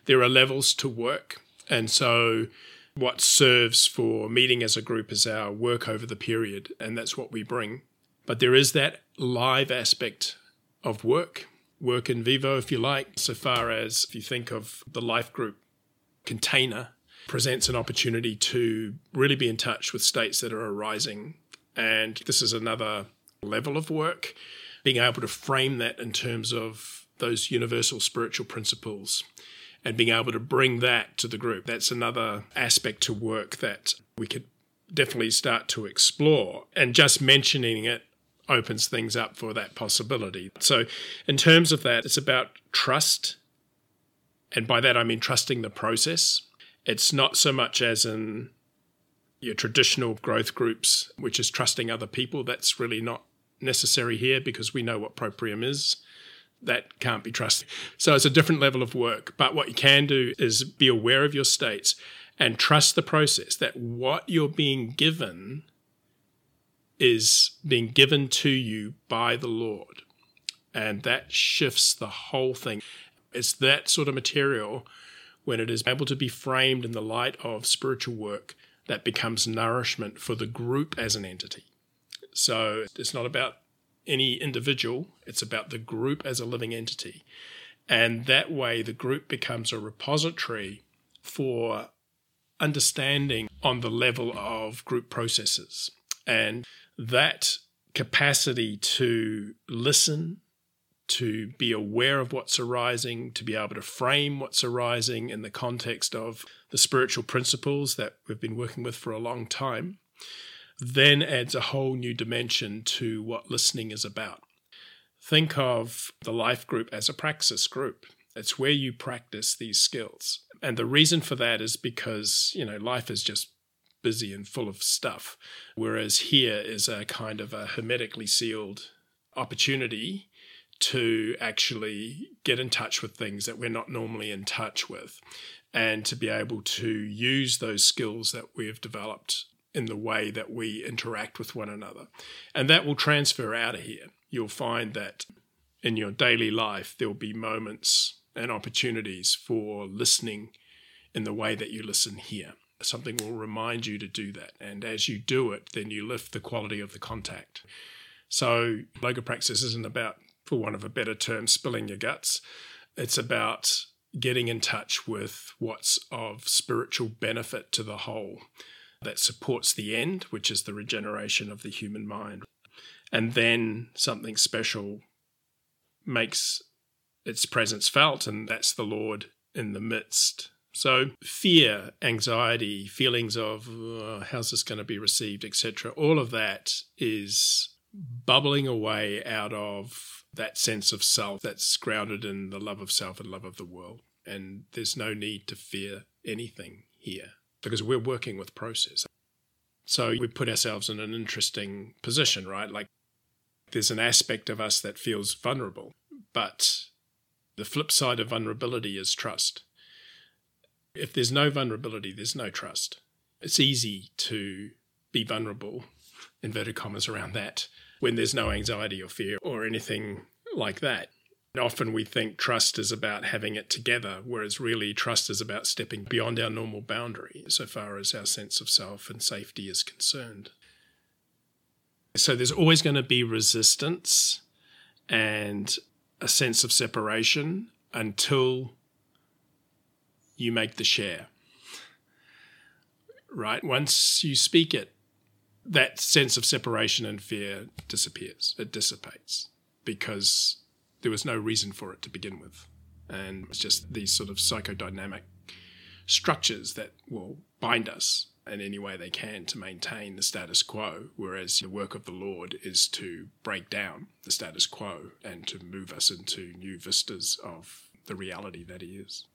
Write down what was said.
There are levels to work. And so what serves for meeting as a group is our work over the period, and that's what we bring. But there is that live aspect of work in vivo, if you like, so far as if you think of the life group container, presents an opportunity to really be in touch with states that are arising. And this is another level of work, being able to frame that in terms of those universal spiritual principles and being able to bring that to the group. That's another aspect to work that we could definitely start to explore. And just mentioning it opens things up for that possibility. So in terms of that, it's about trust. And by that, I mean trusting the process. It's not so much as in your traditional growth groups, which is trusting other people. That's really not necessary here because we know what proprium is. That can't be trusted. So it's a different level of work. But what you can do is be aware of your states and trust the process, that what you're being given is being given to you by the Lord. And that shifts the whole thing. It's that sort of material, when it is able to be framed in the light of spiritual work, that becomes nourishment for the group as an entity. So it's not about any individual, it's about the group as a living entity. And that way the group becomes a repository for understanding on the level of group processes. And that capacity to listen, to be aware of what's arising, to be able to frame what's arising in the context of the spiritual principles that we've been working with for a long time, then adds a whole new dimension to what listening is about. Think of the life group as a praxis group. It's where you practice these skills. And the reason for that is because, life is just busy and full of stuff, whereas here is a kind of a hermetically sealed opportunity to actually get in touch with things that we're not normally in touch with, and to be able to use those skills that we've developed in the way that we interact with one another. And that will transfer out of here. You'll find that in your daily life, there'll be moments and opportunities for listening in the way that you listen here. Something will remind you to do that. And as you do it, then you lift the quality of the contact. So logopraxis isn't about, for want of a better term, spilling your guts. It's about getting in touch with what's of spiritual benefit to the whole, that supports the end, which is the regeneration of the human mind. And then something special makes its presence felt, and that's the Lord in the midst. So fear, anxiety, feelings of how's this going to be received, etc., all of that is bubbling away out of that sense of self that's grounded in the love of self and love of the world. And there's no need to fear anything here, because we're working with process. So we put ourselves in an interesting position, right? Like there's an aspect of us that feels vulnerable, but the flip side of vulnerability is trust. If there's no vulnerability, there's no trust. It's easy to be vulnerable, inverted commas around that, when there's no anxiety or fear or anything like that. Often we think trust is about having it together, whereas really trust is about stepping beyond our normal boundary so far as our sense of self and safety is concerned. So there's always going to be resistance and a sense of separation until you make the share, right? Once you speak it, that sense of separation and fear disappears. It dissipates because there was no reason for it to begin with. And it's just these sort of psychodynamic structures that will bind us in any way they can to maintain the status quo, whereas the work of the Lord is to break down the status quo and to move us into new vistas of the reality that He is.